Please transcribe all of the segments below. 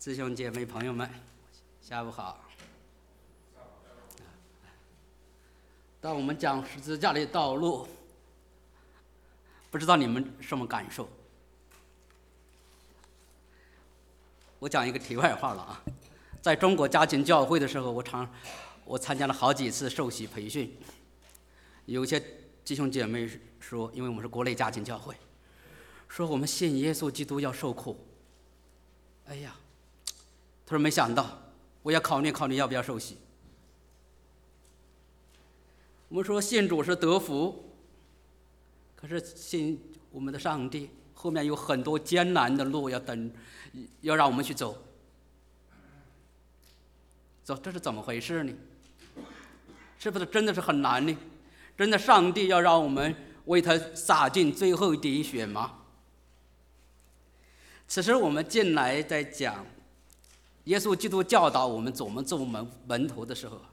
弟兄姐妹朋友们，下午好。当我们讲十字架的道路，不知道你们什么感受？我讲一个题外话了啊，在中国家庭教会的时候，我参加了好几次受洗培训。有些弟兄姐妹说，因为我们是国内家庭教会，说我们信耶稣基督要受苦。哎呀，他说没想到，我要考虑考虑要不要受洗。我们说信主是得福，可是信我们的上帝后面有很多艰难的路要让我们去走。这是怎么回事呢？是不是真的是很难呢？真的上帝要让我们为他洒尽最后一滴血吗？此时我们进来在讲耶稣基督教导我们怎么做门徒的时候，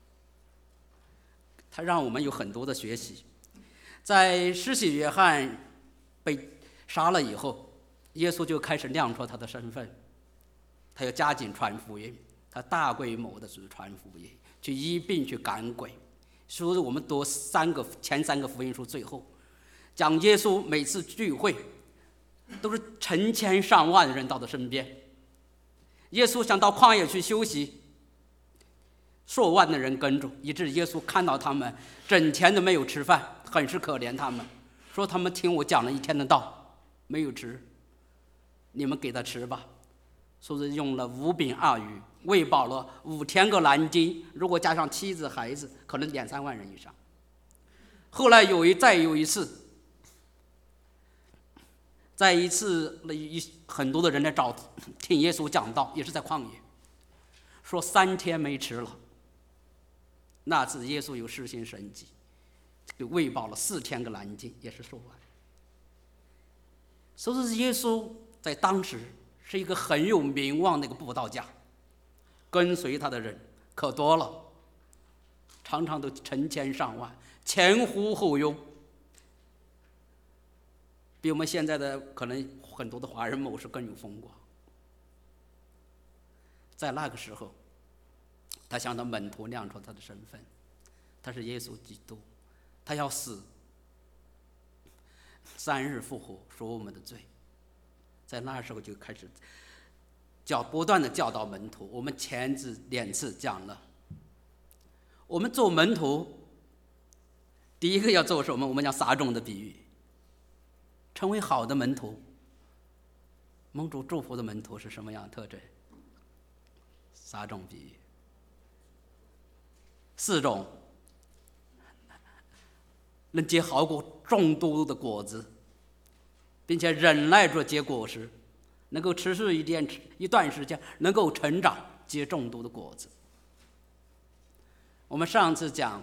他让我们有很多的学习。在施洗约翰被杀了以后，耶稣就开始亮出他的身份，他要加紧传福音，他大规模的传福音，去医病，去赶鬼。所以我们读前三个福音书，最后讲耶稣每次聚会都是成千上万人到他身边。耶稣想到旷野去休息，数万的人跟着，以致耶稣看到他们整天都没有吃饭，很是可怜他们，说他们听我讲了一天的道没有吃，你们给他吃吧。说是用了5饼2鱼喂饱了5000个男丁，如果加上妻子孩子，可能2-3万人以上。后来再有一次，很多的人来听耶稣讲道，也是在旷野，说3天没吃了。那次耶稣有施行神迹，喂饱了4000个男丁，也是数万。所以耶稣在当时是一个很有名望的一个布道家，跟随他的人可多了，常常都成千上万，前呼后拥，比我们现在的可能很多的华人谋士更有风光。在那个时候，他向他门徒亮出他的身份，他是耶稣基督，他要死，3日复活，赎我们的罪。在那时候就开始不断的教导门徒。我们前2次讲了，我们做门徒第一个要做什么？我们讲撒种的比喻。成为好的门徒，蒙主祝福的门徒是什么样的特征？撒种比喻，4种能结好众多的果子，并且忍耐着结果实，能够持续一段时间，能够成长，结众多的果子。我们上次讲，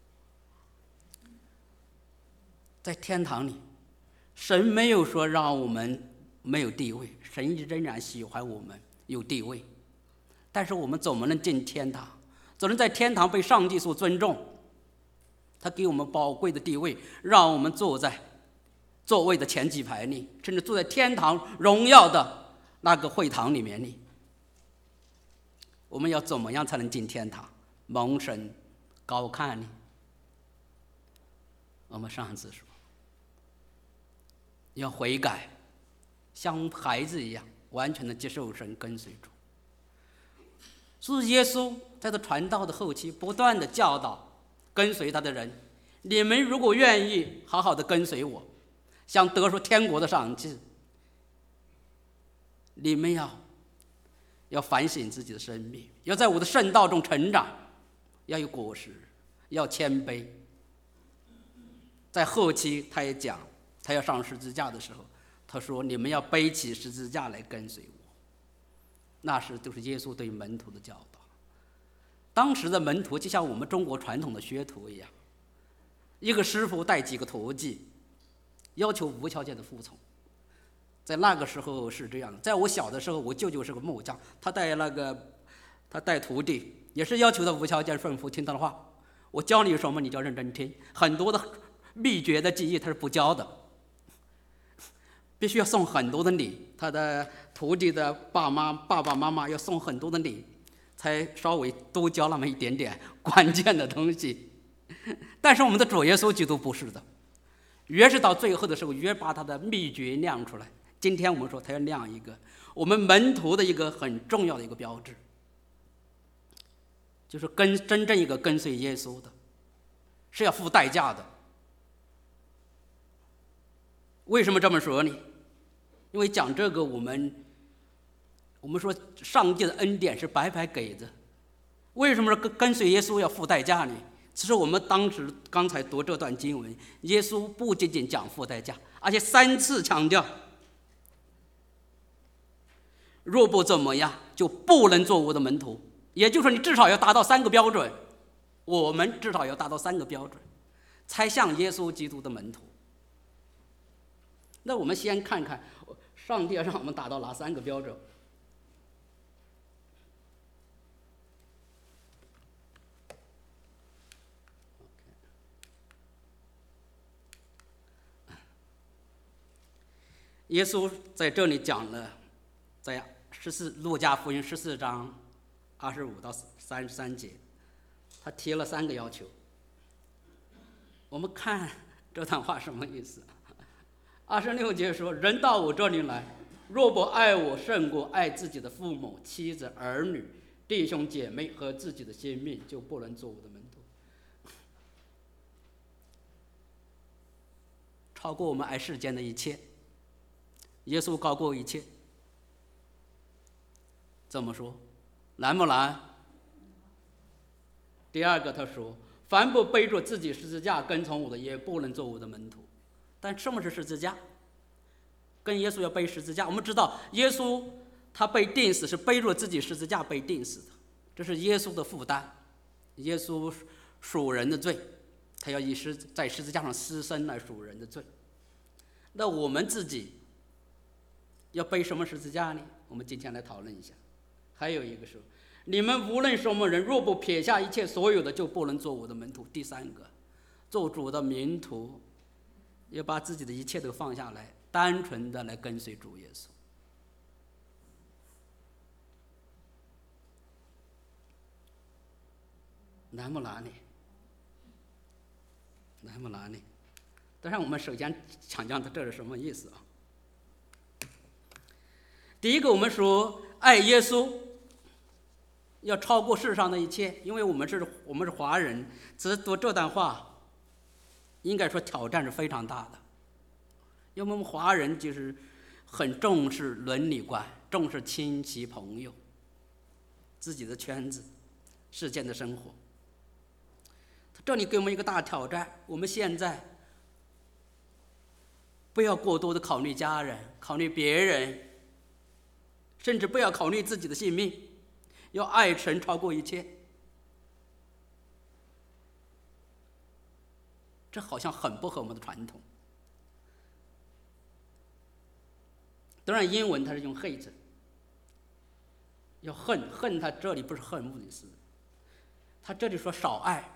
在天堂里，神没有说让我们没有地位，神仍然喜欢我们有地位。但是我们怎么能进天堂？怎么能在天堂被上帝所尊重？他给我们宝贵的地位，让我们坐在座位的前几排里，甚至坐在天堂荣耀的那个会堂里面里。我们要怎么样才能进天堂，蒙神高看呢？我们上次说要悔改，像孩子一样完全的接受神，跟随主。所以耶稣在他传道的后期不断的教导跟随他的人，你们如果愿意好好的跟随我，想得出天国的赏赐，你们要反省自己的生命，要在我的圣道中成长，要有果实，要谦卑。在后期他也讲，他要上十字架的时候，他说你们要背起十字架来跟随我。那时就是耶稣对门徒的教导。当时的门徒就像我们中国传统的学徒一样，一个师傅带几个徒弟，要求无条件的服从。在那个时候是这样的。在我小的时候，我舅舅是个木匠，他带徒弟，也是要求他无条件顺服，听他的话。我教你什么，你就要认真听。很多的秘诀的技艺他是不教的。 必须要送很多的礼，他的徒弟的爸爸妈妈要送很多的礼，才稍微多教那么一点点关键的东西。但是我们的主耶稣基督不是的，越是到最后的时候，越把他的秘诀亮出来。今天我们说他要亮一个我们门徒的一个很重要的一个标志，就是真正一个跟随耶稣的是要付代价的。为什么这么说呢？因为讲这个我们说上帝的恩典是白白给的，为什么跟随耶稣要付代价呢？其实我们刚才读这段经文，耶稣不仅仅讲付代价，而且3次强调，若不怎么样就不能做我的门徒。也就是说你至少要达到3个标准，我们至少要达到3个标准才像耶稣基督的门徒。那我们先看看上帝要让我们达到哪3个标准。耶稣在这里讲了，在路加福音14章25到33节，他提了3个要求。我们看这段话什么意思？26节说：人到我这里来，若不爱我胜过爱自己的父母、妻子、儿女、弟兄姐妹和自己的性命，就不能做我的门徒。超过我们爱世间的一切，耶稣高过一切。这么说难不难？第二个他说，凡不背着自己十字架跟从我的，也不能做我的门徒。但什么是十字架？跟耶稣要背十字架。我们知道耶稣他被钉死是背着自己十字架被钉死的，这是耶稣的负担。耶稣赎人的罪，他要在十字架上牺牲来赎人的罪。那我们自己要背什么十字架呢？我们今天来讨论一下。还有一个是，你们无论什么人，若不撇下一切所有的，就不能做我的门徒。第3个，做主的门徒要把自己的一切都放下来，单纯的来跟随主耶稣。难不难呢？难不难呢？当然我们首先讲讲这是什么意思啊？第一个，我们说爱耶稣要超过世上的一切，因为我们是华人，只是读这段话应该说挑战是非常大的。因为我们华人就是很重视伦理观，重视亲戚朋友、自己的圈子、世间的生活。这里给我们一个大挑战，我们现在不要过多的考虑家人，考虑别人，甚至不要考虑自己的性命，要爱神超过一切。这好像很不合我们的传统。当然英文它是用 hate， 要恨它这里不是恨恶的意思，他这里说少爱，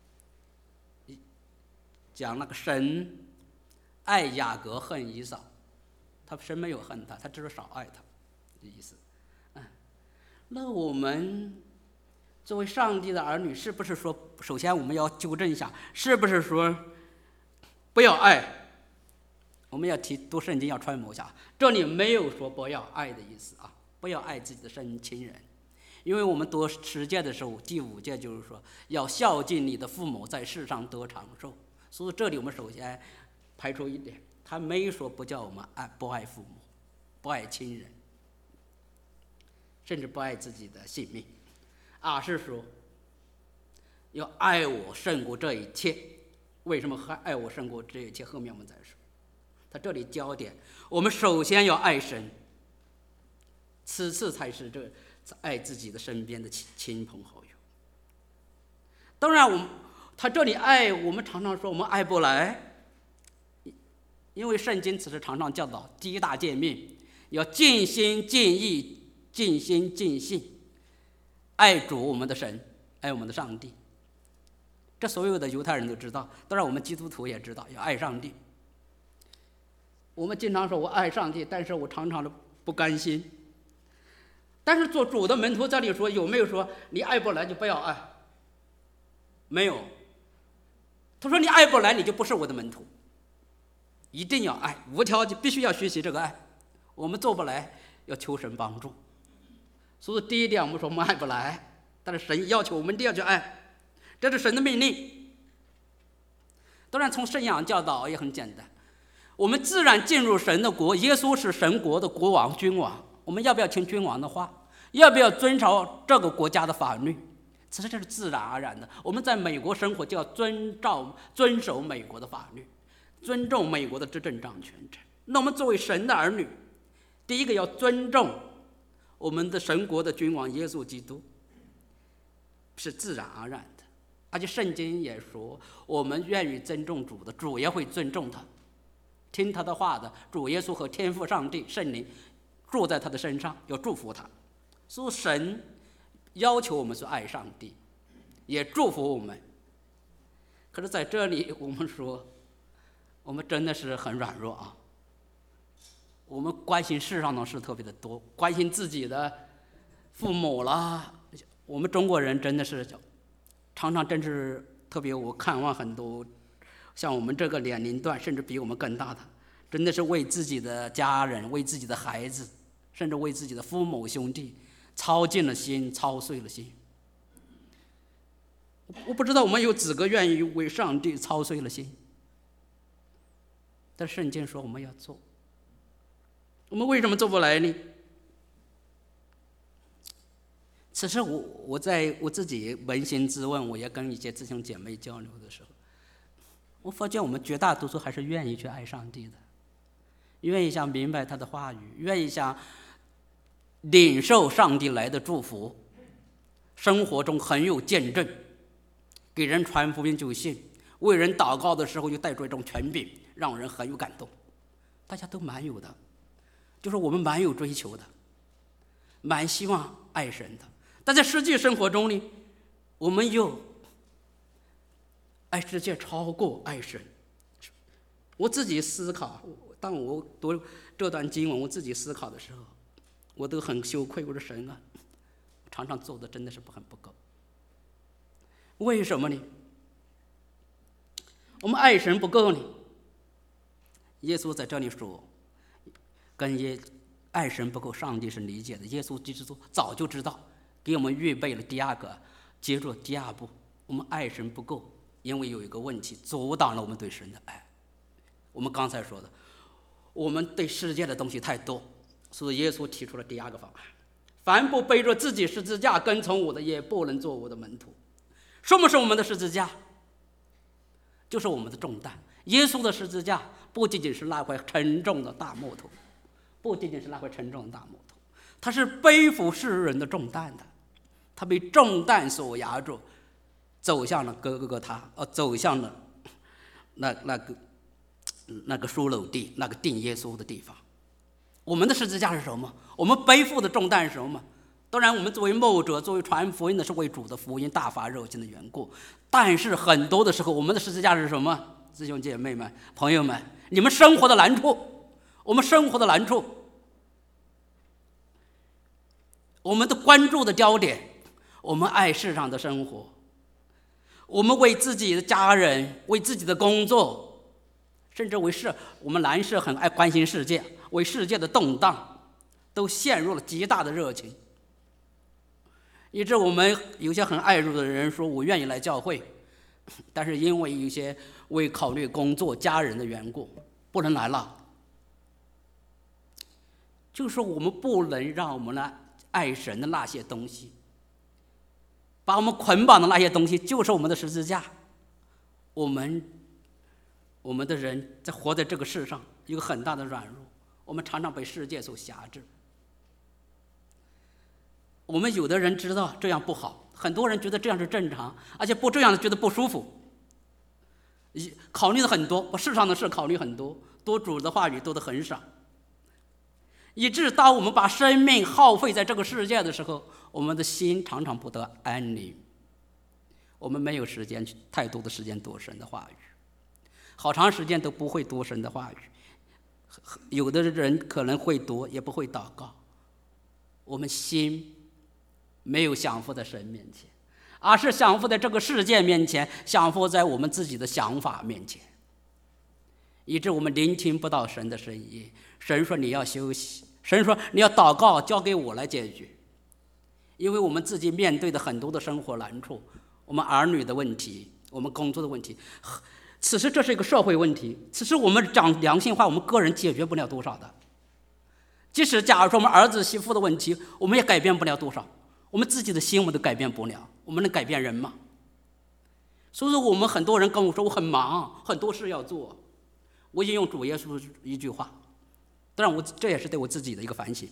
讲那个神爱雅各恨以扫，他神没有恨他，他只是少爱他的意思。那我们作为上帝的儿女，是不是说，首先我们要纠正一下，是不是说不要爱？我们要读圣经要揣摩一下，这里没有说不要爱的意思啊，不要爱自己的亲人。因为我们读10诫的时候，第5诫就是说要孝敬你的父母，在世上得长寿。所以这里我们首先排除一点，他没说不叫我们不爱父母，不爱亲人，甚至不爱自己的性命，而是说要爱我胜过这一切。为什么爱我胜过这一切？后面我们再说。他这里焦点，我们首先要爱神，其次才是爱自己的身边的亲朋好友。当然他这里爱，我们常常说我们爱不来，因为圣经此时常常教导第一大诫命，要尽心尽意尽心尽性爱主我们的神，爱我们的上帝。这所有的犹太人都知道，当然我们基督徒也知道要爱上帝。 我们经常说我爱上帝，但是我常常的不甘心。但是做主的门徒这里说，有没有说你爱不来就不要爱？没有。他说你爱不来你就不是我的门徒，一定要爱，无条件，必须要学习这个爱。我们做不来要求神帮助。所以第一点我们说我们爱不来，但是神要求我们一定要去爱，这是神的命令。当然从信仰教导也很简单，我们自然进入神的国，耶稣是神国的国王君王，我们要不要听君王的话？要不要遵守这个国家的法律？其实这是自然而然的。我们在美国生活就要遵守美国的法律，尊重美国的执政掌权者。那我们作为神的儿女，第一个要尊重我们的神国的君王耶稣基督，是自然而然的。而且圣经也说，我们愿意尊重主的，主也会尊重他，听他的话的主耶稣和天父上帝圣灵住在他的身上，要祝福他。所以神要求我们去爱上帝，也祝福我们。可是在这里我们说，我们真的是很软弱啊。我们关心世上的事特别的多，关心自己的父母啦。我们中国人真的是常常真是特别，我看望很多像我们这个年龄段，甚至比我们更大的，真的是为自己的家人、为自己的孩子，甚至为自己的父母兄弟操尽了心，操碎了心。我不知道我们有几个愿意为上帝操碎了心，但圣经说我们要做，我们为什么做不来呢？其实我在我自己扪心自问，我也跟一些弟兄姐妹交流的时候，我发现我们绝大多数还是愿意去爱上帝的，愿意想明白他的话语，愿意想领受上帝来的祝福，生活中很有见证，给人传福音就信，为人祷告的时候又带着一种权柄，让人很有感动。大家都蛮有的，就是我们蛮有追求的，蛮希望爱神的。但在实际生活中呢，我们又爱世界超过爱神。我自己思考，当我读这段经文，我自己思考的时候，我都很羞愧。我说神啊，常常做的真的是很不够。为什么呢？我们爱神不够呢？耶稣在这里说，爱神不够，上帝是理解的。耶稣基督早就知道，给我们预备了第二个，接住第二步。我们爱神不够，因为有一个问题阻挡了我们对神的爱。我们刚才说的，我们对世界的东西太多，所以耶稣提出了第二个方案：凡不背着自己十字架跟从我的，也不能做我的门徒。什么是我们的十字架？就是我们的重担。耶稣的十字架不仅仅是那块沉重的大木头，他是背负世人的重担的，他被重担所压住，走向了哥哥他，走向了那个骷髅地，那个钉耶稣的地方。我们的十字架是什么？我们背负的重担是什么？当然我们作为牧者，作为传福音的，是为主的福音大发热心的缘故。但是很多的时候，我们的十字架是什么？弟兄姐妹们、朋友们，你们生活的难处，我们生活的难处，我们的关注的焦点，我们爱世上的生活，我们为自己的家人，为自己的工作，甚至我们男士很爱关心世界，为世界的动荡都陷入了极大的热情，以致我们有些很爱入的人说，我愿意来教会，但是因为有些为考虑工作家人的缘故不能来了。就是说我们不能让我们来爱神的那些东西，把我们捆绑的那些东西，就是我们的十字架。我们的人在活在这个世上有个很大的软弱，我们常常被世界所辖制。我们有的人知道这样不好，很多人觉得这样是正常，而且不这样觉得不舒服，考虑的很多，把世上的事考虑很多，多主的话语多得很少，以致当我们把生命耗费在这个世界的时候，我们的心常常不得安宁。我们没有太多的时间读神的话语，好长时间都不会读神的话语， 有的人可能会读，也不会祷告。我们心没有降服在神面前，而是降服在这个世界面前，降服在我们自己的想法面前，以致我们聆听不到神的声音。神说你要休息，神说你要祷告，交给我来解决。因为我们自己面对的很多的生活难处，我们儿女的问题，我们工作的问题，此时这是一个社会问题，此时我们讲良心话，我们个人解决不了多少的。即使假如说我们儿子媳妇的问题，我们也改变不了多少，我们自己的心我们都改变不了，我们能改变人吗？所以说我们很多人跟我说我很忙，很多事要做，我引用主耶稣一句话，当然这也是对我自己的一个反省。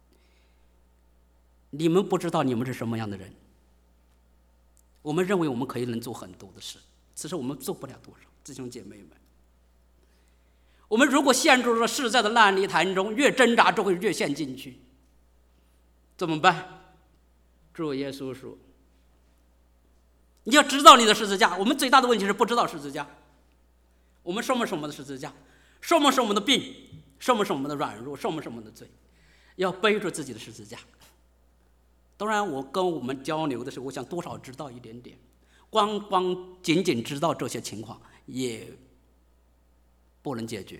你们不知道你们是什么样的人，我们认为我们可以能做很多的事，其实我们做不了多少。弟兄姐妹们，我们如果陷入了世界的烂泥潭中，越挣扎就会越陷进去，怎么办？主耶稣说你要知道你的十字架。我们最大的问题是不知道十字架。我们什么是我们的十字架，什么是我们的病，什么是我们的软弱，什么是我们的罪，要背着自己的十字架。当然我跟我们交流的时候，我想多少知道一点点，仅仅知道这些情况也不能解决。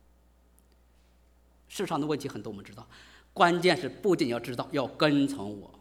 世上的问题很多我们知道，关键是不仅要知道，要跟从我，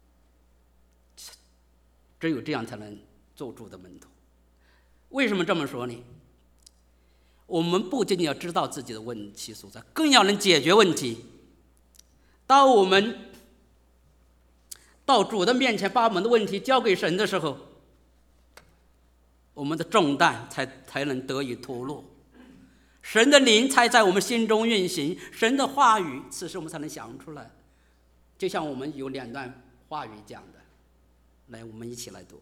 只有这样才能做主的门徒。为什么这么说呢？我们不仅仅要知道自己的问题所在，更要能解决问题。当我们到主的面前，把我们的问题交给神的时候，我们的重担才能得以脱落，神的灵才在我们心中运行，神的话语此时我们才能想出来。就像我们有2段话语讲的，来，我们一起来读。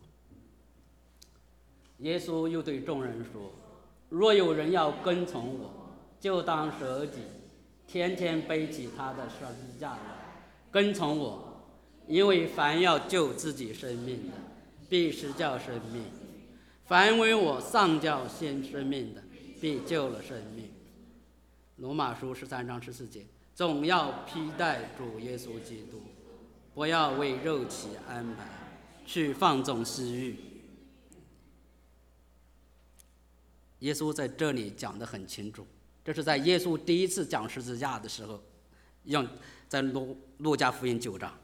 耶稣又对众人说，若有人要跟从我，就当舍己，天天背起他的十字架来跟从我。因为凡要救自己生命的，必失掉生命；凡为我丧掉现生命的，必救了生命。罗马书13章14节，总要披戴主耶稣基督，不要为肉体安排，去放纵私欲。耶稣在这里讲得很清楚，这是在耶稣第一次讲十字架的时候，用在路加福音9章。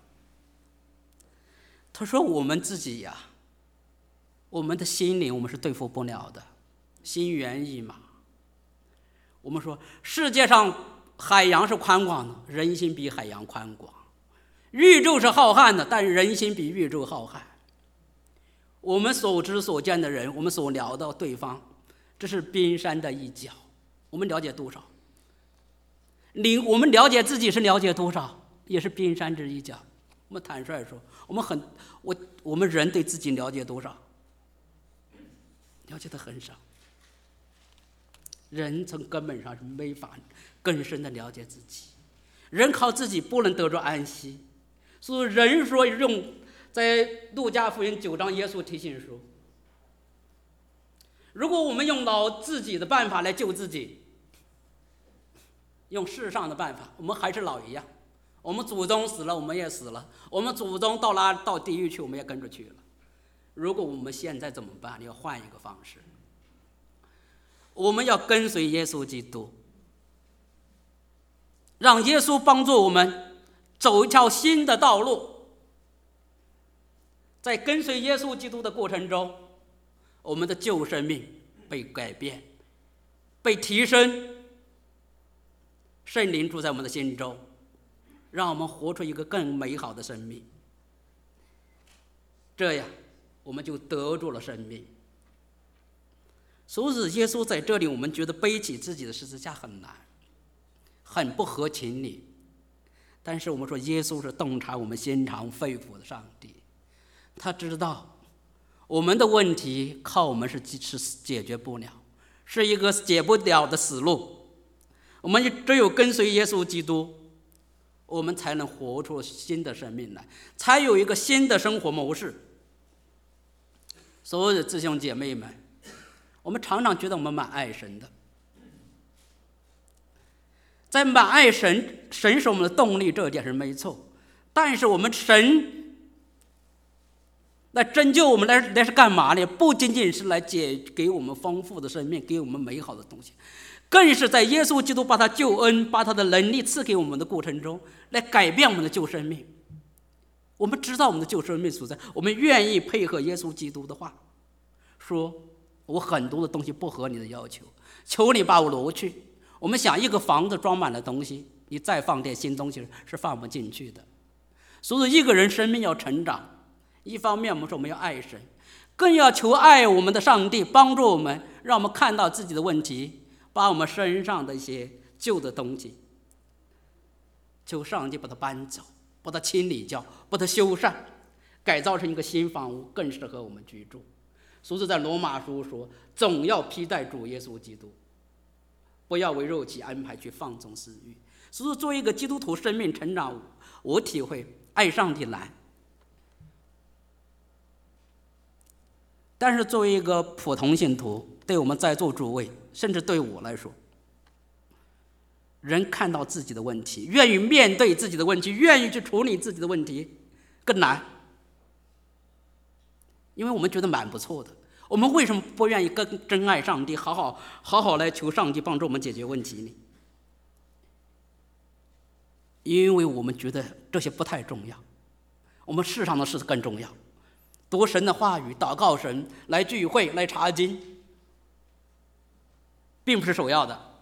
他说我们自己呀，我们的心灵我们是对付不了的，心猿意马。我们说世界上海洋是宽广的，人心比海洋宽广；宇宙是浩瀚的，但人心比宇宙浩瀚。我们所知所见的人，我们所聊到对方，这是冰山的一角。我们了解多少？我们了解自己是了解多少，也是冰山之一角。我们坦率说，我们人对自己了解多少？了解的很少。人从根本上是没法更深的了解自己，人靠自己不能得着安息。所以人说在路加福音9章，耶稣提醒说，如果我们用到自己的办法来救自己，用世上的办法，我们还是老一样。我们祖宗死了，我们也死了；我们祖宗到地狱去，我们也跟着去了。如果我们现在怎么办？要换一个方式，我们要跟随耶稣基督，让耶稣帮助我们走一条新的道路。在跟随耶稣基督的过程中，我们的旧生命被改变，被提升，圣灵住在我们的心中，让我们活出一个更美好的生命。这样我们就得住了生命。所以耶稣在这里，我们觉得背起自己的十字架很难，很不合情理。但是我们说耶稣是洞察我们心肠肺腑的上帝，他知道我们的问题靠我们是解决不了，是一个解不了的死路。我们只有跟随耶稣基督，我们才能活出新的生命来，才有一个新的生活模式。所有的弟兄姐妹们，我们常常觉得我们蛮爱神的， 在满爱神是我们的动力，这一点是没错。但是我们神来拯救我们来是干嘛呢？不仅仅是来给我们丰富的生命，给我们美好的东西，更是在耶稣基督把他救恩、把他的能力赐给我们的过程中，来改变我们的旧生命。我们知道我们的旧生命所在，我们愿意配合耶稣基督的话，说我很多的东西不合你的要求，求你把我挪去。我们想一个房子装满了东西，你再放点新东西是放不进去的。所以一个人生命要成长，一方面我们说我们要爱神，更要求爱我们的上帝帮助我们，让我们看到自己的问题，把我们身上的一些旧的东西，求上帝把它搬走，把它清理掉，把它修缮，改造成一个新房屋，更适合我们居住。所以在罗马书说，总要披戴主耶稣基督，不要为肉体安排去放纵私欲。所以作为一个基督徒生命成长，我体会爱上帝难，但是作为一个普通信徒，对我们在座诸位，甚至对我来说，人看到自己的问题，愿意面对自己的问题，愿意去处理自己的问题，更难。因为我们觉得蛮不错的，我们为什么不愿意更真爱上帝，好好来求上帝帮助我们解决问题呢？因为我们觉得这些不太重要，我们世上的事更重要。读神的话语，祷告神，来聚会，来查经，并不是首要的。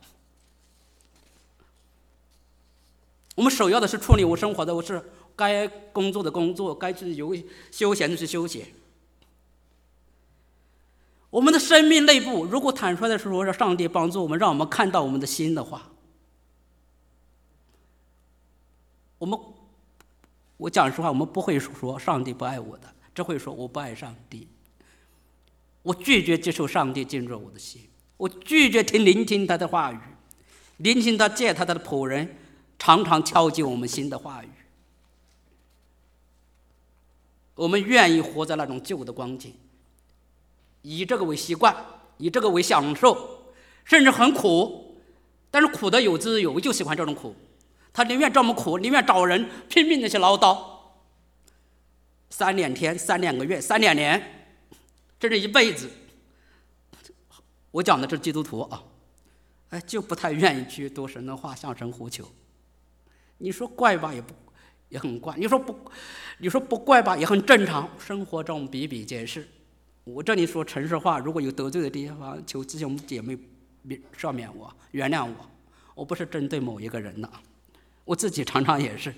我们首要的是处理我生活的事，该工作的工作，该去休闲的去休闲。我们的生命内部，如果坦率的说，让上帝帮助我们，让我们看到我们的心的话，我讲实话，我们不会说上帝不爱我的，只会说我不爱上帝。我拒绝接受上帝进入我的心，我拒绝聆听他的话语，聆听他借他的仆人常常敲击我们心的话语。我们愿意活在那种旧的光景，以这个为习惯，以这个为享受，甚至很苦，但是苦的有滋有味，就喜欢这种苦。他宁愿这么苦，宁愿找人拼命的去唠叨，3两天，3两个月，3两年，甚至一辈子。我讲的是基督徒啊，就不太愿意去读神的话，向神呼求。你说怪吧，也很怪；你说不怪吧，也很正常。生活中比比皆是。我这里说诚实话，如果有得罪的地方，求弟兄姐妹赦免我，原谅我。我不是针对某一个人的，我自己常常也是。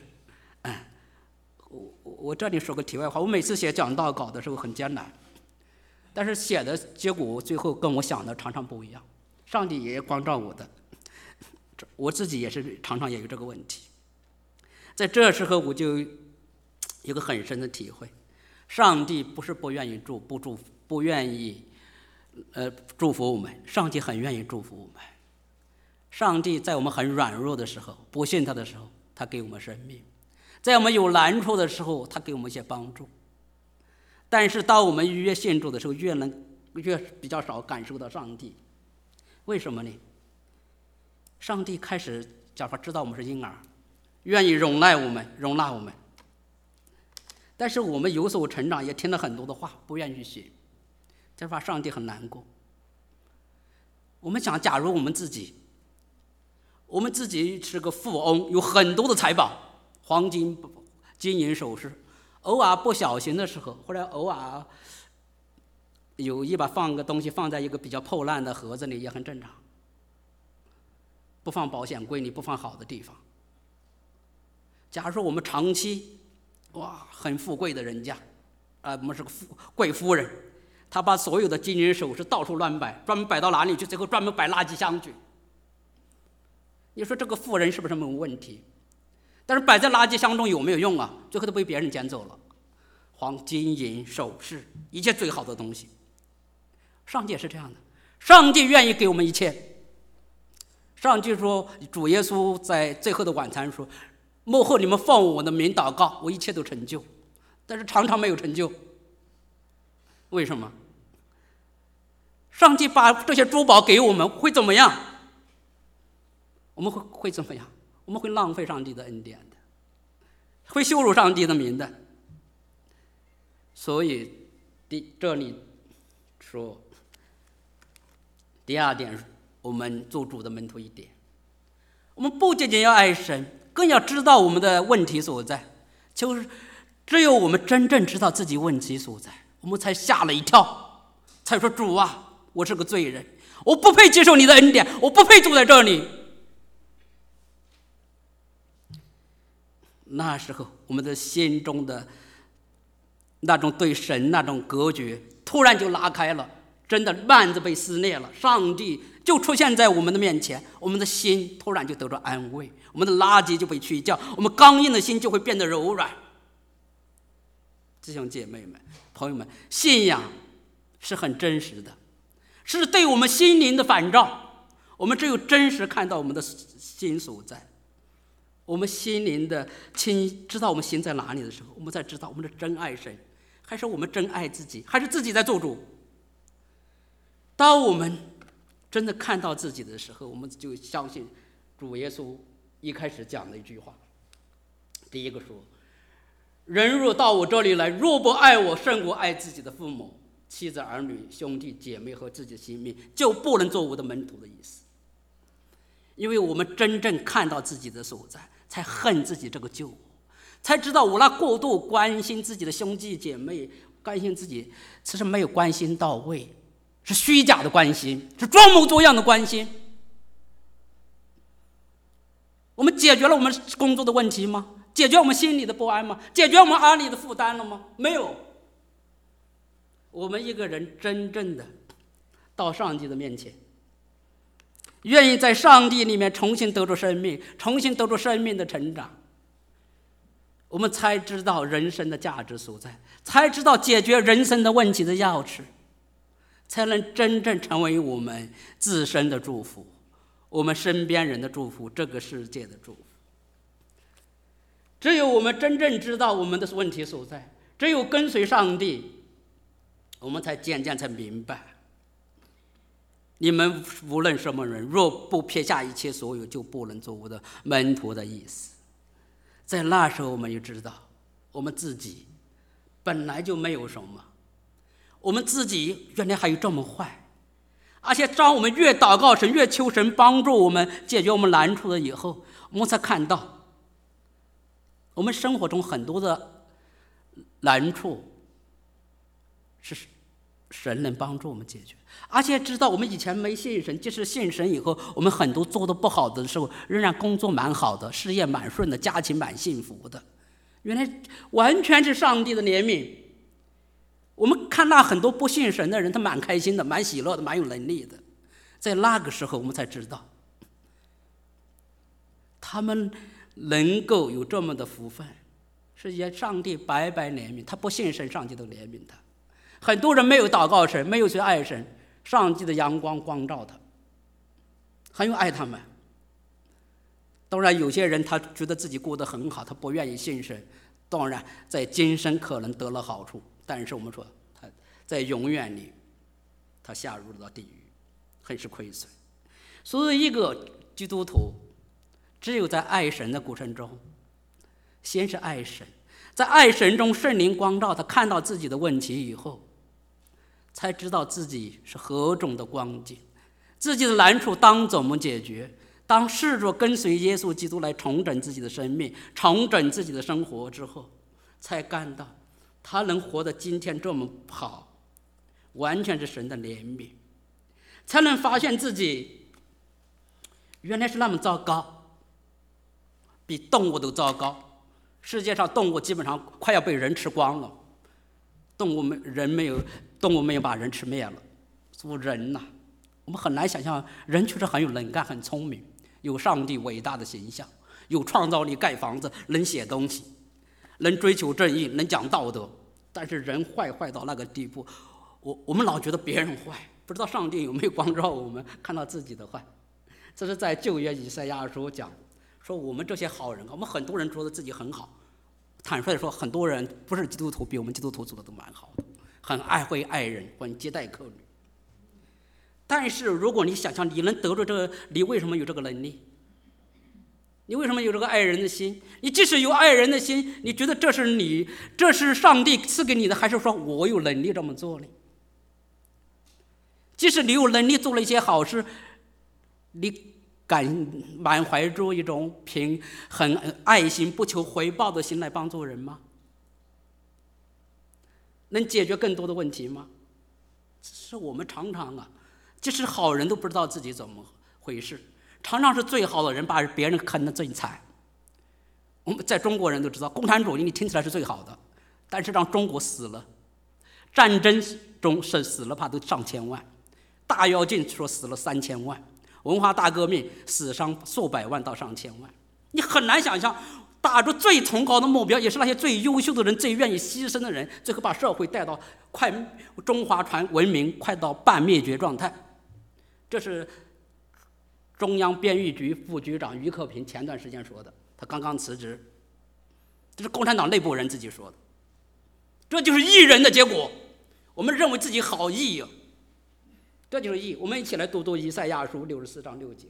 我这里说个题外话，我每次写讲道稿的时候很艰难，但是写的结果最后跟我想的常常不一样。上帝也光照我的，我自己也是常常也有这个问题。在这时候我就有个很深的体会，上帝不是不愿意不愿意祝福我们，上帝很愿意祝福我们。上帝在我们很软弱的时候，不信他的时候，他给我们生命；在我们有难处的时候，他给我们一些帮助。但是当我们越信主的时候，越比较少感受到上帝。为什么呢？上帝开始假如知道我们是婴儿，愿意容纳我们，但是我们有所成长，也听了很多的话，不愿意学，这把上帝很难过。我们想，假如我们自己是个富翁，有很多的财宝，黄金、金银首饰，偶尔不小心的时候，或者偶尔有意把放个东西放在一个比较破烂的盒子里，也很正常。不放保险柜里，不放好的地方。假如说我们长期很富贵的人家，我们是个贵夫人，她把所有的金银首饰到处乱摆，专门摆到哪里去？最后专门摆垃圾箱去。你说这个富人是不是没有问题？但是摆在垃圾箱中有没有用啊？最后都被别人捡走了，黄金银首饰，一切最好的东西。上帝也是这样的，上帝愿意给我们一切。上帝说，主耶稣在最后的晚餐说，末后你们奉我的名祷告，我一切都成就。但是常常没有成就，为什么？上帝把这些珠宝给我们会怎么样？ 我们会怎么样？我们会浪费上帝的恩典的，会羞辱上帝的名的。所以这里说第二点，我们做主的门徒一点，我们不仅仅要爱神，更要知道我们的问题所在。就是只有我们真正知道自己问题所在，我们才吓了一跳，才说主啊，我是个罪人，我不配接受你的恩典，我不配住在这里。那时候我们的心中的那种对神那种隔绝突然就拉开了，真的幔子被撕裂了，上帝就出现在我们的面前，我们的心突然就得到安慰，我们的垃圾就被去掉，我们刚硬的心就会变得柔软。弟兄姐妹们、朋友们，信仰是很真实的，是对我们心灵的反照。我们只有真实看到我们的心所在，我们心灵的知道我们心在哪里的时候，我们才知道我们是真爱神，还是我们真爱自己，还是自己在做主。当我们真的看到自己的时候，我们就相信主耶稣一开始讲的一句话。第一个说，人若到我这里来，若不爱我胜过爱自己的父母、妻子、儿女、兄弟姐妹和自己的性命，就不能做我的门徒的意思。因为我们真正看到自己的所在，才恨自己这个救我，才知道我那过度关心自己的兄弟姐妹，关心自己，其实没有关心到位，是虚假的关心，是装模作样的关心。我们解决了我们工作的问题吗？解决我们心里的不安吗？解决我们儿女的负担了吗？没有。我们一个人真正的到上帝的面前，愿意在上帝里面重新得着生命，重新得着生命的成长，我们才知道人生的价值所在，才知道解决人生的问题的钥匙，才能真正成为我们自身的祝福，我们身边人的祝福，这个世界的祝福。只有我们真正知道我们的问题所在，只有跟随上帝，我们才渐渐才明白，你们无论什么人，若不撇下一切所有，就不能做我的门徒的意思。在那时候我们就知道，我们自己本来就没有什么，我们自己原来还有这么坏。而且当我们越祷告神，越求神帮助我们解决我们难处了以后，我们才看到我们生活中很多的难处是神能帮助我们解决，而且知道我们以前没信神，即使信神以后，我们很多做的不好的时候，仍然工作蛮好的，事业蛮顺的，家庭蛮幸福的，原来完全是上帝的怜悯。我们看那很多不信神的人，他蛮开心的，蛮喜乐的，蛮有能力的，在那个时候我们才知道，他们能够有这么的福分，是因上帝白白怜悯，他不信神，上帝都怜悯他。很多人没有祷告神，没有去爱神，上帝的阳光光照他，很有爱他们。当然有些人他觉得自己过得很好，他不愿意信神，当然在今生可能得了好处，但是我们说他在永远里他下入了地狱，很是亏损。所以一个基督徒只有在爱神的过程中，先是爱神，在爱神中圣灵光照他，看到自己的问题以后，才知道自己是何种的光景，自己的难处当怎么解决，当试着跟随耶稣基督来重整自己的生命，重整自己的生活之后，才感到他能活得今天这么好，完全是神的怜悯，才能发现自己原来是那么糟糕，比动物都糟糕。世界上动物基本上快要被人吃光了，动物没有把人吃灭了。做人呐，我们很难想象，人确实很有能干，很聪明，有上帝伟大的形象，有创造力，盖房子，能写东西，能追求正义，能讲道德。但是人坏到那个地步，我们老觉得别人坏，不知道上帝有没有光照我们看到自己的坏。这是在旧约以赛亚书讲，说我们这些好人，我们很多人觉得自己很好。坦率地说，很多人不是基督徒，比我们基督徒做的都蛮好的，很会爱人，很接待客旅。但是如果你想象你能得着这个，你为什么有这个能力？ 你为什么有这个爱人的心？你即使有爱人的心，你觉得这是上帝赐给你的，还是说我有能力这么做呢？即使你有能力做了一些好事，你敢满怀着一种很爱心、不求回报的心来帮助人吗？能解决更多的问题吗？是我们常常即使好人都不知道自己怎么回事，常常是最好的人把别人坑得最惨。我们在中国人都知道，共产主义你听起来是最好的，但是让中国死了，战争中死了怕都上千万，大跃进说死了3000万，文化大革命死伤数百万到上千万。你很难想象，打着最崇高的目标，也是那些最优秀的人、最愿意牺牲的人，最后把社会带到中华文明快到半灭绝状态。这是中央编译局副局长于克平前段时间说的，他刚刚辞职，这是共产党内部人自己说的。这就是义人的结果，我们认为自己好义啊，这就是义。我们一起来读以赛亚书64章6节，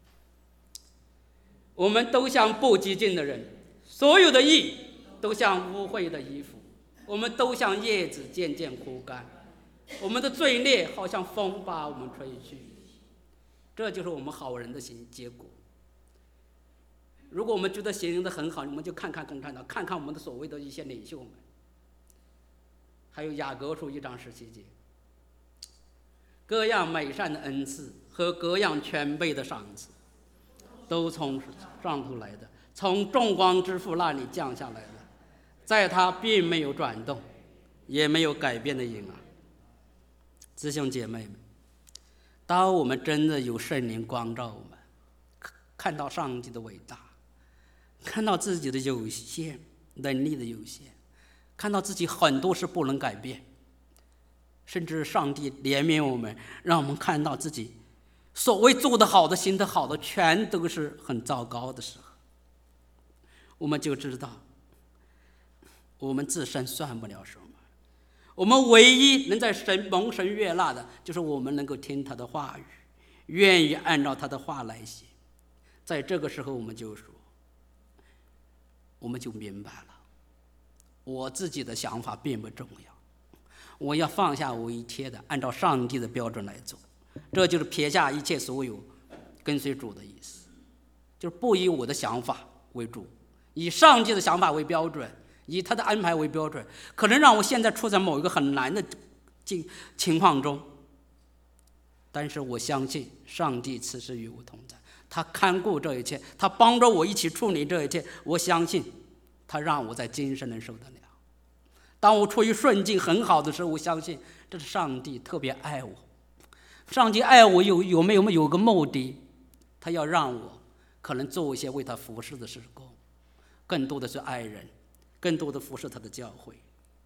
我们都像不洁净的人，所有的义都像污秽的衣服，我们都像叶子渐渐枯干，我们的罪孽好像风把我们吹去。这就是我们好人的结果。如果我们觉得行得很好，我们就看看共产党，看看我们的所谓的一些领袖们。还有雅各书1章17节，各样美善的恩赐和各样全备的赏赐，都从上头来的，从众光之父那里降下来的，在他并没有转动，也没有改变的影儿。弟兄姐妹们，当我们真的有圣灵光照我们，看到上帝的伟大，看到自己的有限，能力的有限，看到自己很多事不能改变，甚至上帝怜悯我们，让我们看到自己所谓做得好的、行得好的，全都是很糟糕的时候，我们就知道我们自身算不了什么。我们唯一能在蒙神悦纳的，就是我们能够听他的话语，愿意按照他的话来行。在这个时候，我们就明白了，我自己的想法并不重要，我要放下我一切的，按照上帝的标准来做。这就是撇下一切所有，跟随主的意思，就是不以我的想法为主，以上帝的想法为标准，以他的安排为标准。可能让我现在处在某一个很难的情况中，但是我相信上帝此时与我同在，他看顾这一切，他帮着我一起处理这一切。我相信他让我在今生能受得了。当我处于顺境很好的时候，我相信这是上帝特别爱我。上帝爱我有个目的，他要让我可能做一些为他服侍的事工，更多的是爱人，更多的服侍他的教会。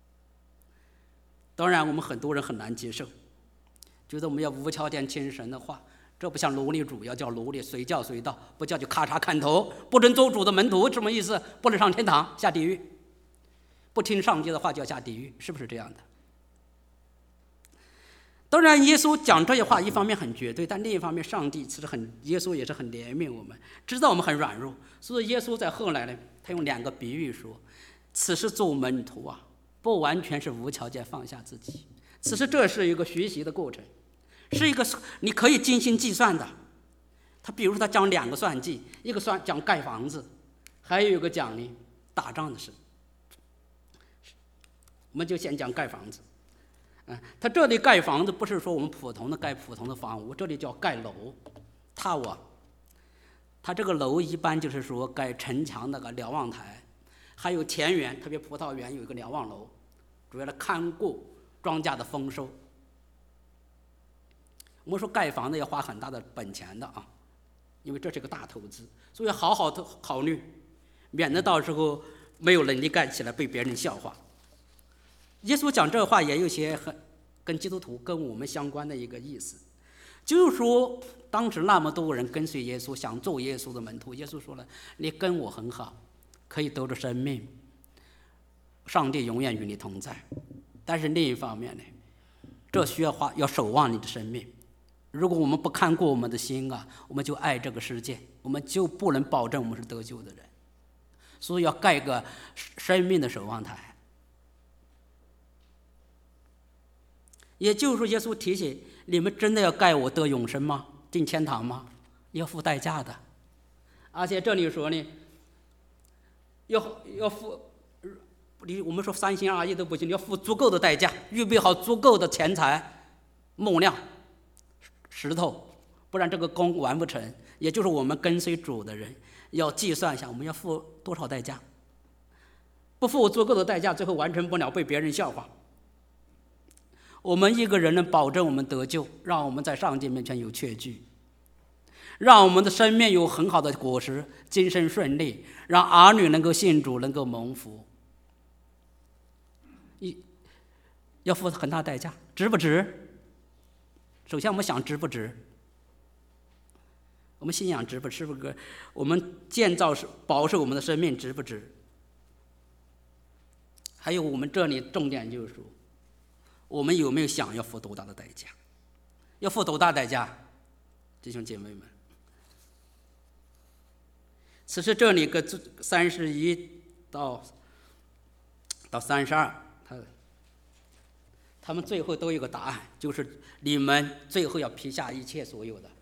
当然我们很多人很难接受，觉得我们要无条件听神的话，这不像奴隶主，要叫奴隶随叫随到，不叫就咔嚓砍头，不准做主的门徒，什么意思？不能上天堂，下地狱，不听上帝的话就要下地狱，是不是这样的？当然耶稣讲这些话一方面很绝对，但另一方面上帝其实耶稣也是很怜悯我们，知道我们很软弱，所以耶稣在后来呢，他用2个比喻说，此时做门徒啊，不完全是无条件放下自己，此时这是一个学习的过程，是一个你可以精心计算的。他比如说他讲2个算计，一个讲盖房子，还有一个讲呢打仗的事。我们就先讲盖房子。他这里盖房子不是说我们普通的盖普通的房屋，这里叫盖楼塔瓦。他这个楼一般就是说盖城墙那个瞭望台，还有田园，特别葡萄园有一个瞭望楼，主要的看顾庄稼的丰收。我们说盖房子要花很大的本钱的啊，因为这是个大投资，所以好好的考虑，免得到时候没有能力盖起来被别人笑话。耶稣讲这话也有些跟基督徒跟我们相关的一个意思，就是说当时那么多人跟随耶稣，想做耶稣的门徒，耶稣说了，你跟我很好，可以得着生命，上帝永远与你同在。但是另一方面呢，这需要要守望你的生命， 如果我们不看过我们的心啊，我们就爱这个世界，我们就不能保证我们是得救的人。所以要盖个生命的守望台。也就是说，耶稣提醒你们真的要盖我得永生吗？进天堂吗？要付代价的。而且这里说呢，要付，我们说3心2意都不行，你要付足够的代价，预备好足够的钱财、木料、石头，不然这个工完不成。也就是我们跟随主的人要计算一下，我们要付多少代价。不付足够的代价，最后完成不了，被别人笑话。我们一个人能保证我们得救，让我们在上帝面前有确据，让我们的生命有很好的果实，今生顺利，让儿女能够信主，能够蒙福。要付很大代价，值不值？首先我们想值不值，我们信仰值不值？我们建造保守我们的生命值不值？还有我们这里重点就是说，我们有没有想要付多大的代价？要付多大代价？弟兄姐妹们，此时这里个31到32，他们最后都有个答案，就是你们最后要撇下一切所有的。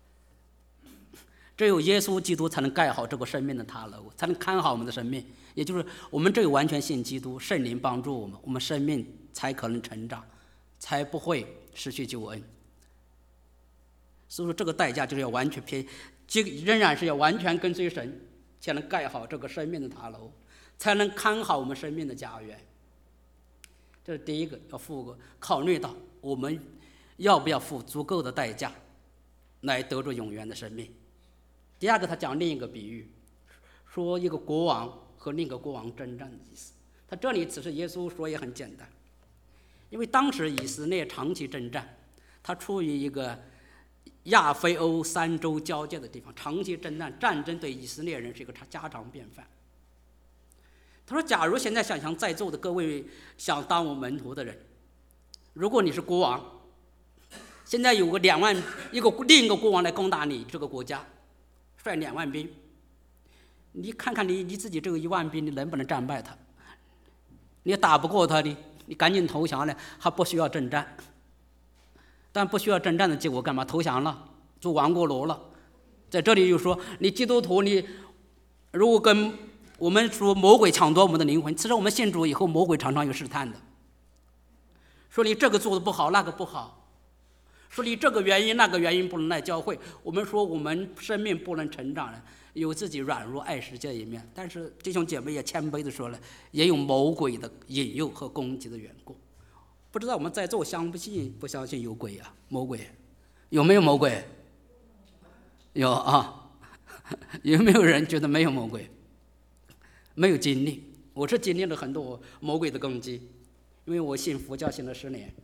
只有耶稣基督才能盖好这个生命的塔楼，才能看好我们的生命。也就是我们只有完全信基督，圣灵帮助我们，我们生命才可能成长，才不会失去救恩。所以说这个代价就是要完全仍然是要完全跟随神，才能盖好这个生命的塔楼，才能看好我们生命的家园。这是第一个，要考虑到我们要不要付足够的代价来得着永远的生命。第二个，他讲另一个比喻，说一个国王和另一个国王征战的意思。他这里只是耶稣说也很简单，因为当时以色列长期征战，他处于一个亚非欧3洲交界的地方，长期征战，战争对以色列人是一个家常便饭。他说，假如现在想象在座的各位想当我门徒的人，如果你是国王，现在有个另一个国王来攻打你这个国家，率2万兵，你看看你自己这个1万兵，你能不能战败他？你打不过他的，你赶紧投降了，还不需要征战。但不需要征战的结果干嘛？投降了，做亡国奴了。在这里又说，你基督徒，你如果跟我们说魔鬼抢夺我们的灵魂，其实我们信主以后，魔鬼常常有试探的，说你这个做的不好，那个不好，说你这个原因那个原因不能来教会。我们说我们生命不能成长了，有自己软弱爱世界一面，但是弟兄姐妹也谦卑的说了，也有魔鬼的引诱和攻击的缘故。不知道我们在座相不相信有鬼啊？魔鬼有没有魔鬼？有啊。有没有人觉得没有魔鬼？没有经历。我是经历了很多魔鬼的攻击，因为我信佛教信了10年。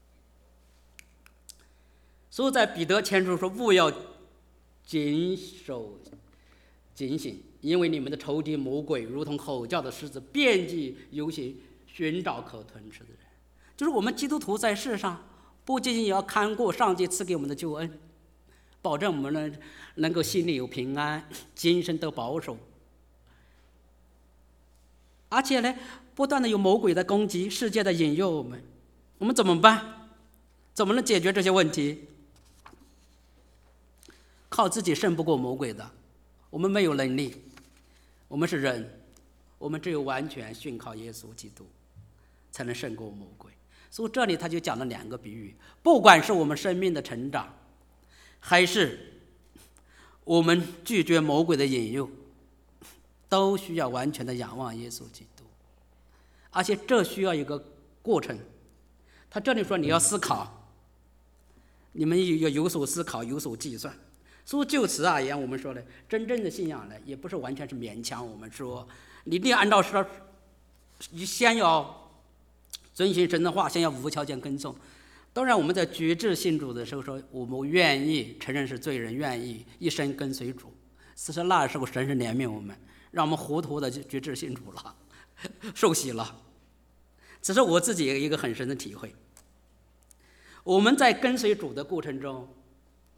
所以在彼得前书说，务要谨醒，因为你们的仇敌魔鬼如同吼叫的狮子，遍地游行，寻找可吞吃的人。就是我们基督徒在世上，不仅仅要看顾上帝赐给我们的救恩，保证我们能够心里有平安，精神得保守，而且呢，不断的有魔鬼的攻击，世界的引诱我们怎么办？怎么能解决这些问题？靠自己胜不过魔鬼的，我们没有能力，我们是人，我们只有完全信靠耶稣基督，才能胜过魔鬼。所以这里他就讲了2个比喻，不管是我们生命的成长，还是我们拒绝魔鬼的引诱，都需要完全的仰望耶稣基督，而且这需要一个过程。他这里说你要思考，你们要有所思考，有所计算。所以就此而言，我们说呢，真正的信仰呢，也不是完全是勉强我们说，你一定按照说，你先要遵循神的话，先要无条件跟从。当然我们在决志信主的时候说，我们愿意承认是罪人，愿意一生跟随主。其实那时候神是怜悯我们，让我们糊涂的决志信主了，受洗了。这是我自己一个很深的体会。我们在跟随主的过程中，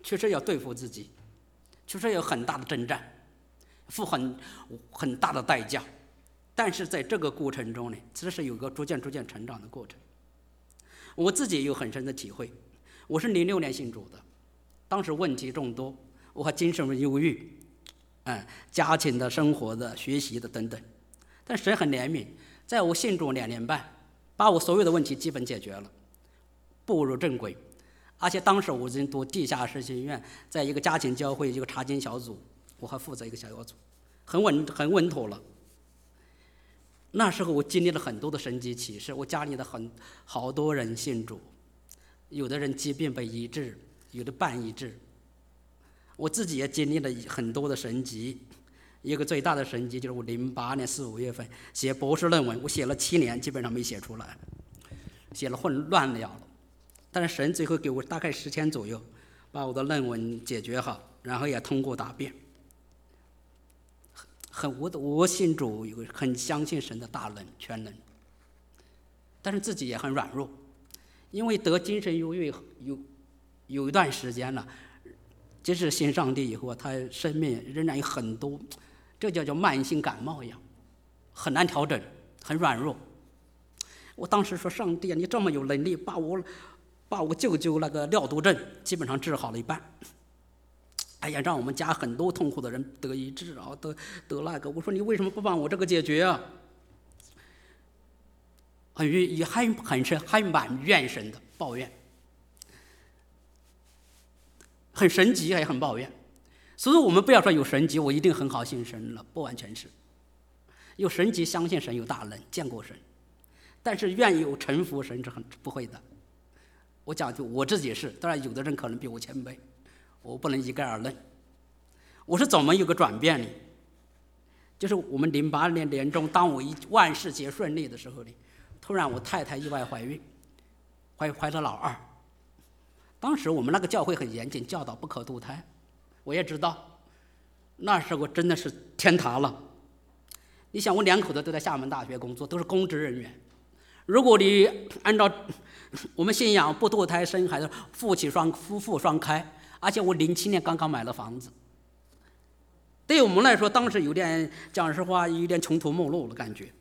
确实要对付自己，确实有很大的征战，付很大的代价。但是在这个过程中呢，其实是有个逐渐成长的过程。我自己也有很深的体会。我是06年信主的，当时问题众多，我还精神忧郁，家庭的、生活的、学习的等等。但神很怜悯，在我信主2年半，把我所有的问题基本解决了，步入正轨。而且当时我已经读地下实习院，在一个家庭教会一个查经小组，我还负责一个小组，很稳妥了。那时候我经历了很多的神迹奇事，我家里的好多人信主，有的人疾病被医治，有的半医治。我自己也经历了很多的神迹，一个最大的神迹就是我08年4、5月份写博士论文，我写了7年，基本上没写出来，写了混乱了。但是神最后给我大概10天左右，把我的论文解决好，然后也通过答辩。我信主，很相信神的大能全能，但是自己也很软弱，因为得精神忧郁有一段时间了，即使信上帝以后，他生命仍然有很多，这叫慢性感冒一样，很难调整，很软弱。我当时说，上帝啊，你这么有能力，把我舅舅那个尿毒症基本上治好了一半。哎呀，让我们家很多痛苦的人得医治啊，得那个。我说你为什么不帮我这个解决啊？还蛮怨神的，抱怨，很神奇，还很抱怨。所以我们不要说有神迹，我一定很好信神了，不完全是。有神迹，相信神有大能，见过神，但是愿意臣服神是不会的。我讲究我自己是，当然有的人可能比我谦卑。我不能一概而论。我是怎么有个转变呢？就是我们08年年中，当我万事皆顺利的时候呢，突然我太太意外怀孕，怀了老二。当时我们那个教会很严谨，教导不可堕胎。我也知道，那时候真的是天塌了。你想，我2口子都在厦门大学工作，都是公职人员。如果你按照我们信仰不堕胎生孩子，夫妇双开。而且我07年刚刚买了房子，对我们来说，当时有点，讲实话，有点穷途末路的感觉，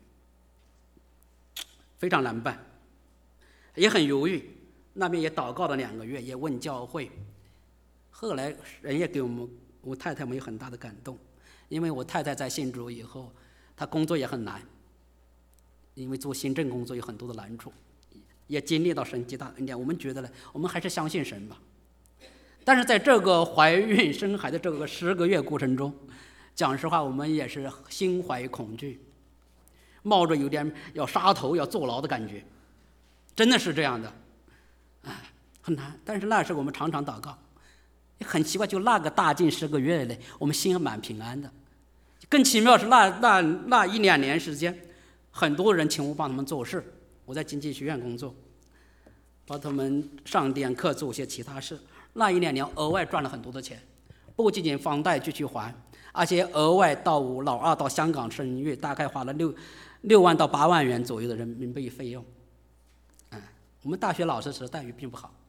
非常难办，也很犹豫。那边也祷告了2个月，也问教会。后来人也给我太太们有很大的感动，因为我太太在信主以后，她工作也很难，因为做行政工作有很多的难处，也经历到神极大的恩典。我们觉得呢，我们还是相信神吧。但是在这个怀孕生孩子这个10个月过程中，讲实话，我们也是心怀恐惧，冒着有点要杀头要坐牢的感觉，真的是这样的，很难。但是那时候我们常常祷告，也很奇怪，就那个大近10个月内，我们心还蛮平安的。更奇妙是那1、2年时间，很多人请我帮他们做事，我在经济学院工作，帮他们上点课做些其他事。那1、2年额外赚了很多的钱，不仅仅房贷继续还，而且额外到我老二到香港生育，大概花了6万到8万元左右的人民币费用。我们大学老师时待遇并不好，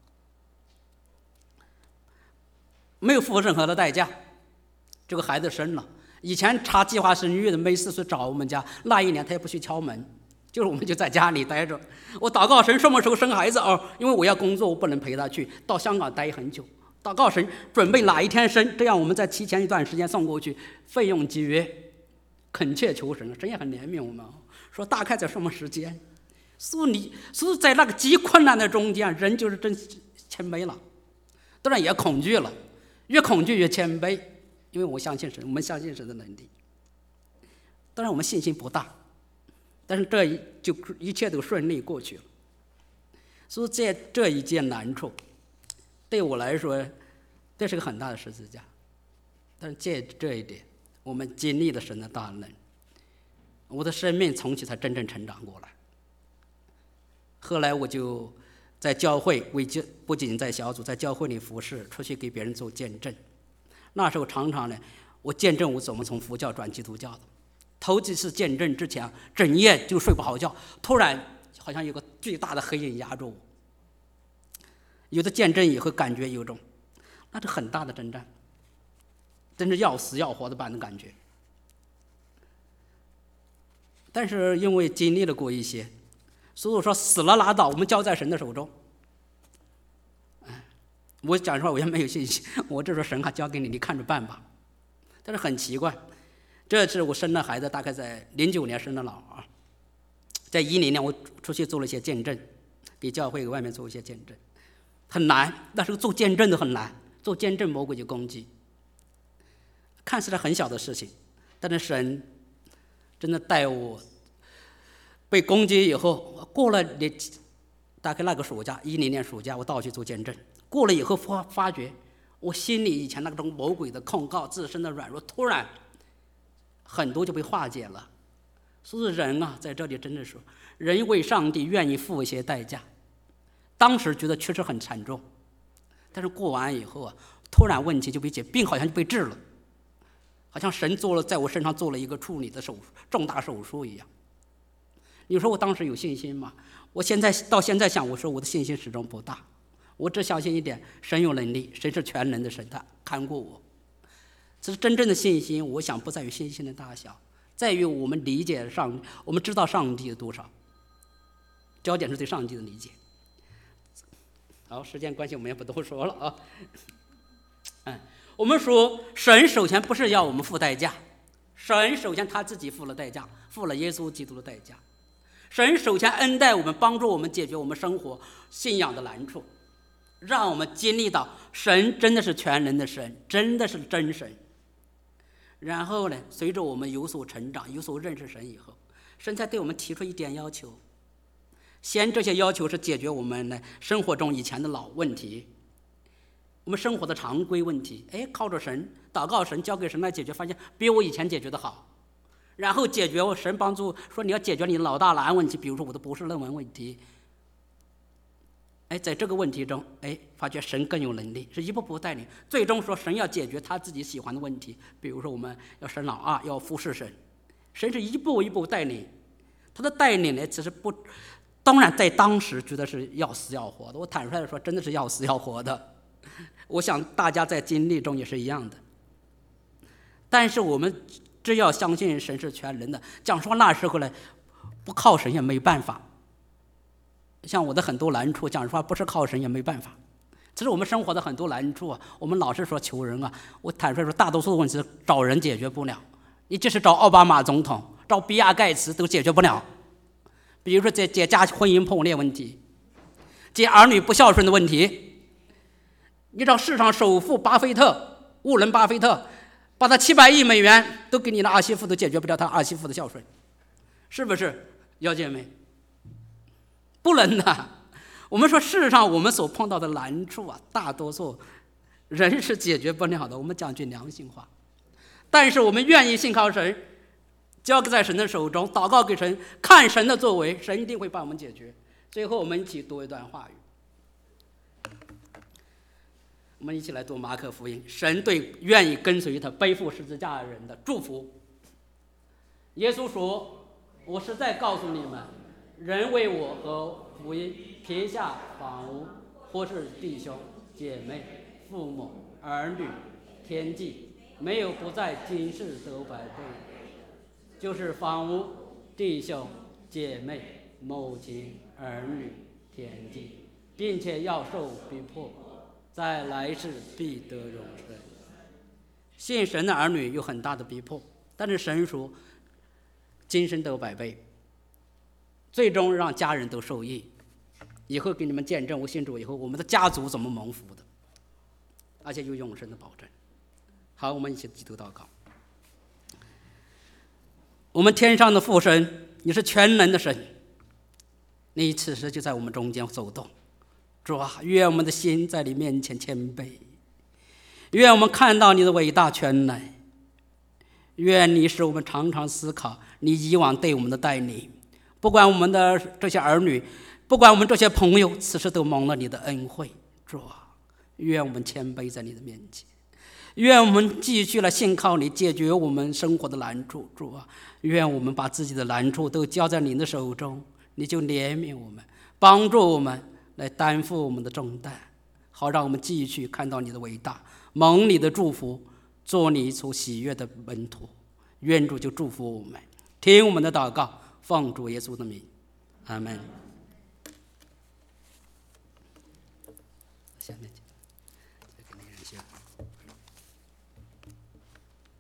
没有付任何的代价，这个孩子生了。以前查计划生育的没事去找我们家，那1年他也不去敲门，就是我们就在家里待着。我祷告神什么时候生孩子因为我要工作，我不能陪他去到香港待很久。祷告神准备哪一天生，这样我们再提前一段时间送过去，费用节约，恳切求神，神也很怜悯我们，说大概在什么时间。所以在那个极困难的中间，人就是真谦卑了，当然也恐惧了，越恐惧越谦卑，因为我相信神，我们相信神的能力。当然我们信心不大，但是一切都顺利过去了。所以这一件难处，对我来说，这是个很大的十字架。但是借这一点，我们经历了神的大能，我的生命从此才真正成长过来。后来我就在教会不仅在小组，在教会里服侍，出去给别人做见证。那时候常常呢，我见证我怎么从佛教转基督教的。头几次见证之前，整夜就睡不好觉，突然好像有个巨大的黑影压住我。有的见证以后感觉有种那是很大的征战，真是要死要活的般的感觉。但是因为经历了过一些，所以说死了拉倒，我们交在神的手中。我讲实话，我也没有信心，我就说神还交给你，你看着办吧。但是很奇怪，这次我生了孩子，大概在09年生的老啊，在10年我出去做了一些见证，给教会外面做一些见证，很难，但是做见证的很难，做见证魔鬼就攻击，看似是很小的事情，但是神真的带我被攻击以后，过了大概那个暑假，10年暑假，我到去做见证，过了以后发觉我心里以前那种魔鬼的控告、自身的软弱，突然很多就被化解了。所以人啊，在这里真的说，人为上帝愿意付一些代价。当时觉得确实很惨重，但是过完以后啊，突然问题就被解，病好像就被治了，好像神在我身上做了一个处理的重大手术一样。你说我当时有信心吗？我到现在想，我说我的信心始终不大。我只相信一点，神有能力，神是全能的神，他看过我。这是真正的信心，我想不在于信心的大小，在于我们理解我们知道上帝有多少，焦点是对上帝的理解。好，时间关系我们也不多说了啊。我们说神首先不是要我们付代价，神首先他自己付了代价，付了耶稣基督的代价。神首先恩待我们，帮助我们解决我们生活信仰的难处，让我们经历到神真的是全能的神，真的是真神。然后呢，随着我们有所成长，有所认识神以后，神才对我们提出一点要求。先这些要求是解决我们呢生活中以前的老问题，我们生活的常规问题，靠着神祷告神，交给神来解决，发现比我以前解决的好。然后解决神帮助说你要解决你老大难问题，比如说我的博士论文问题。在这个问题中，发觉神更有能力，是一步步带领，最终说神要解决他自己喜欢的问题，比如说我们要生老二，要服侍神，神是一步一步带领。他的带领呢，只是当然在当时觉得是要死要活的，我坦率的说，真的是要死要活的。我想大家在经历中也是一样的。但是我们只要相信神是全能的，讲说那时候呢，不靠神也没办法。像我的很多难处，讲实话不是靠神也没办法。其实我们生活的很多难处啊，我们老是说求人啊，我坦率说，大多数的问题找人解决不了。你即使找奥巴马总统，找比尔盖茨都解决不了。比如说解家婚姻破裂问题，解儿女不孝顺的问题，你找世上首富巴菲特，沃伦巴菲特，把他700亿美元都给你的儿媳妇，都解决不了他儿媳妇的孝顺，是不是，姚姐妹？不能的。我们说世上我们所碰到的难处啊，大多数人是解决不了的，我们讲句良心话。但是我们愿意信靠神，交给在神的手中，祷告给神，看神的作为，神一定会帮我们解决。最后我们一起读一段话语，我们一起来读马可福音，神对愿意跟随他背负十字架的人的祝福。耶稣说，我实在告诉你们，人为我和福音撇下房屋，或是弟兄姐妹、父母、儿女、天地，没有不在今世得百倍，就是房屋、弟兄姐妹、母亲、儿女、天地，并且要受逼迫，在来世必得永生。信神的儿女有很大的逼迫，但是神说今生得百倍，最终让家人都受益。以后给你们见证，我信主以后，我们的家族怎么蒙福的，而且有永生的保证。好，我们一起基督祷告。我们天上的父神，你是全能的神，你此时就在我们中间走动。主啊，愿我们的心在你面前谦卑，愿我们看到你的伟大全能，愿你使我们常常思考你以往对我们的带领，不管我们的这些儿女，不管我们这些朋友，此时都蒙了你的恩惠。主啊，愿我们谦卑在你的面前，愿我们继续来信靠你，解决我们生活的难处。主啊，愿我们把自己的难处都交在你的手中，你就怜悯我们，帮助我们来担负我们的重担。 好让我们继续看到你的伟大，蒙你的祝福，做你所喜悦的门徒。愿主就祝福我们，听我们的祷告，奉主耶稣的名，阿门。下面就给那人先。